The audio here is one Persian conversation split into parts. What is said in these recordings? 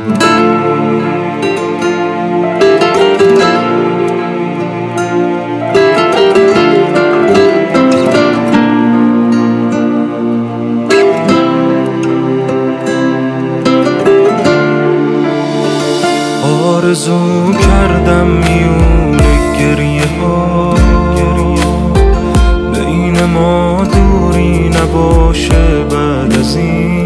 آرزو کردم میون گریه ها بین ما دوری نباشه بعد از این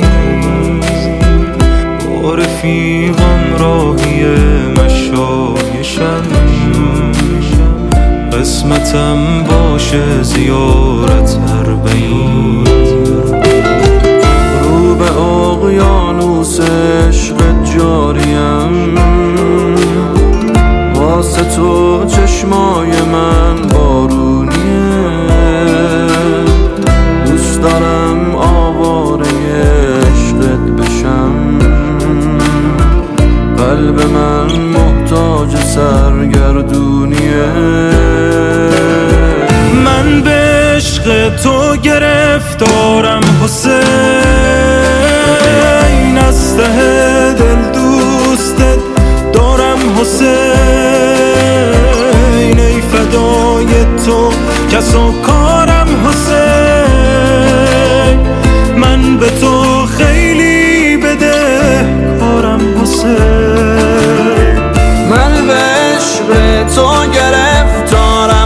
با رفیقم راهی مشایشم قسمتم باشه زیارت اربعین رو به اقیانوس عشقت جاریم واسه تو چشمای من بارونیه دوست دارم آواره عشقت بشم قلب من محتاج سرگردونیه من به عشق تو گرفتارم حسین از ته دل دوستت دارم حسین ای فدای تو کس و کارم حسین من به تو خیلی بده کارم حسین من به عشق تو گرفتارم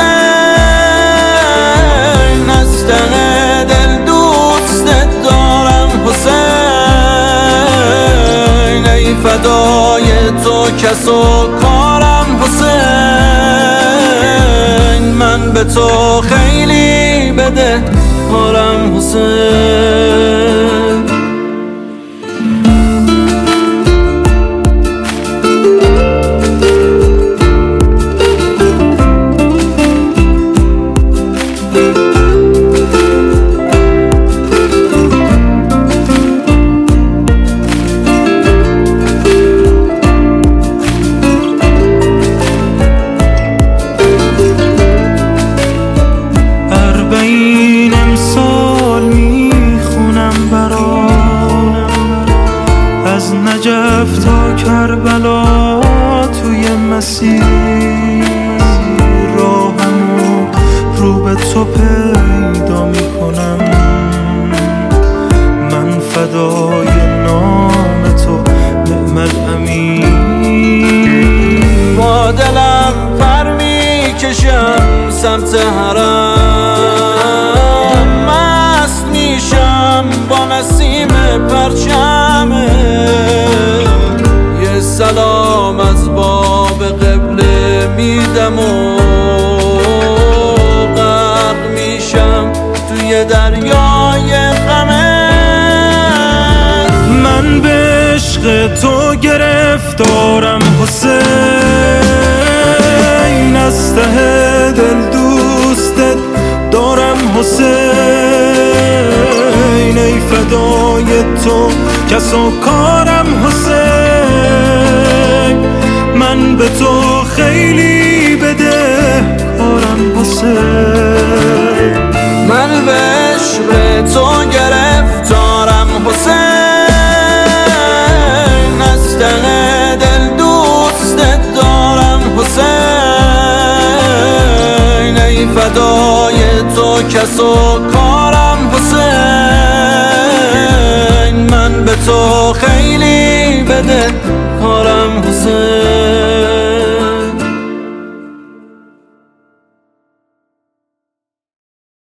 حسین از ته دل دوستت دارم حسین ای فدای تو کس و کارم حسین من به تو خیلی بده کارم حسین نجف تا کربلا توی مسیر راهمو رو به تو پیدا میکنم من فدای نام تو نعم الامین با دلم پر میکشم سمت حرم مست میشم با نسیم پرچمه یه سلام از باب قبله میدم و غرق میشم توی دریای غمه من به عشق تو گرفتارم حسین از ته دل دوستت دارم حسین ای فدای تو کس و کارم حسین من به تو خیلی بده کارم حسین من به عشق تو گرفتارم حسین از ته دل دوستت دارم حسین ای فدای تو کس و کارم حسین من به تو خیلی بده کارم حسین